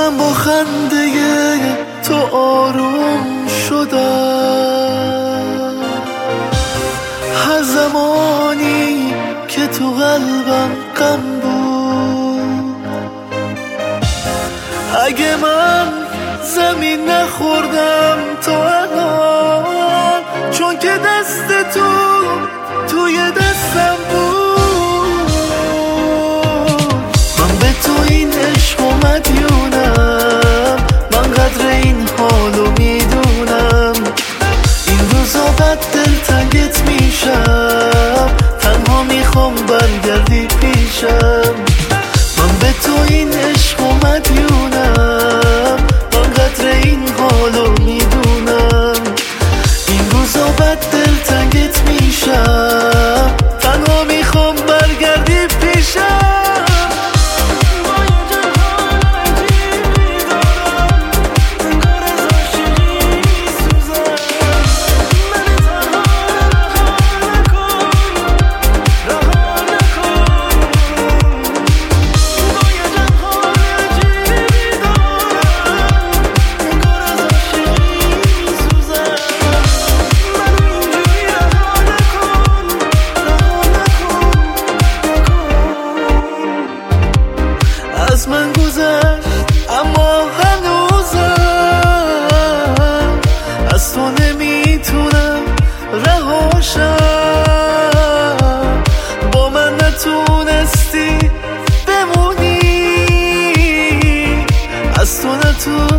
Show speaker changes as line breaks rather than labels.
من با خنده تو آروم شدم، هر زمانی که تو قلبم غم بود. اگه من زمین نخوردم تو الان، چون که دست تو توی دستم بود. من به تو این عشق و مدیونم، من قدر این حالو میدونم. این روزا بد دلتنگت میشم، تنها میخوام برگردی پیشم. من به تو این عشق و مدیونم، من قدر این حالو میدونم. این روزا بد دلتنگت میشم، تنها میخوام برگردی پیشم. از من گذشت اما هنوزم از تو نمیتونم رهاشم. با من نتونستی بمونی، از تو نتونستی